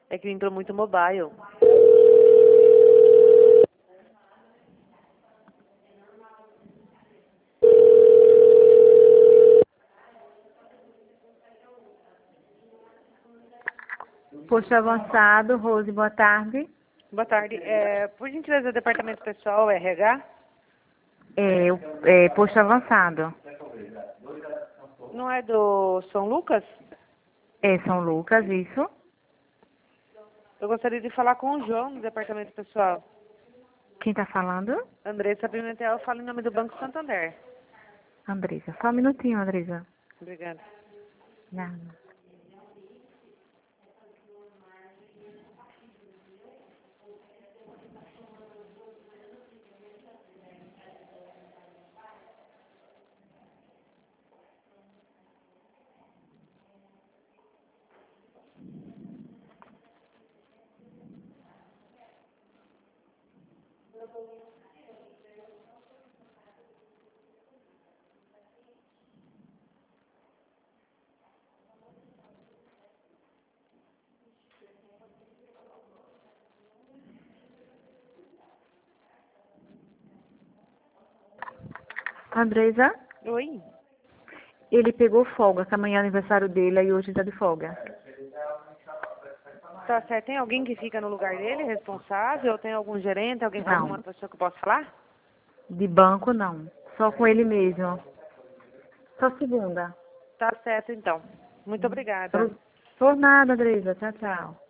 É que entrou muito mobile. Posto avançado, Rose, boa tarde. Boa tarde. Por gentileza, departamento pessoal, RH? Posto avançado. Não é do São Lucas? São Lucas, isso? Eu gostaria de falar com o João, do departamento pessoal. Quem está falando? Andressa Pimentel, eu falo em nome do Banco Santander. Andresa. Só um minutinho, Andresa. Obrigada. Nada. Andresa, Oi? ele pegou folga, que amanhã é aniversário dele e hoje está de folga. Tá certo. Tem alguém que fica no lugar dele, responsável? Tem algum gerente, Não. alguma pessoa que eu possa falar? De banco, não. Só com ele mesmo. Só segunda. Tá certo, então. Muito obrigada. Por nada, Andresa. Tchau, tchau.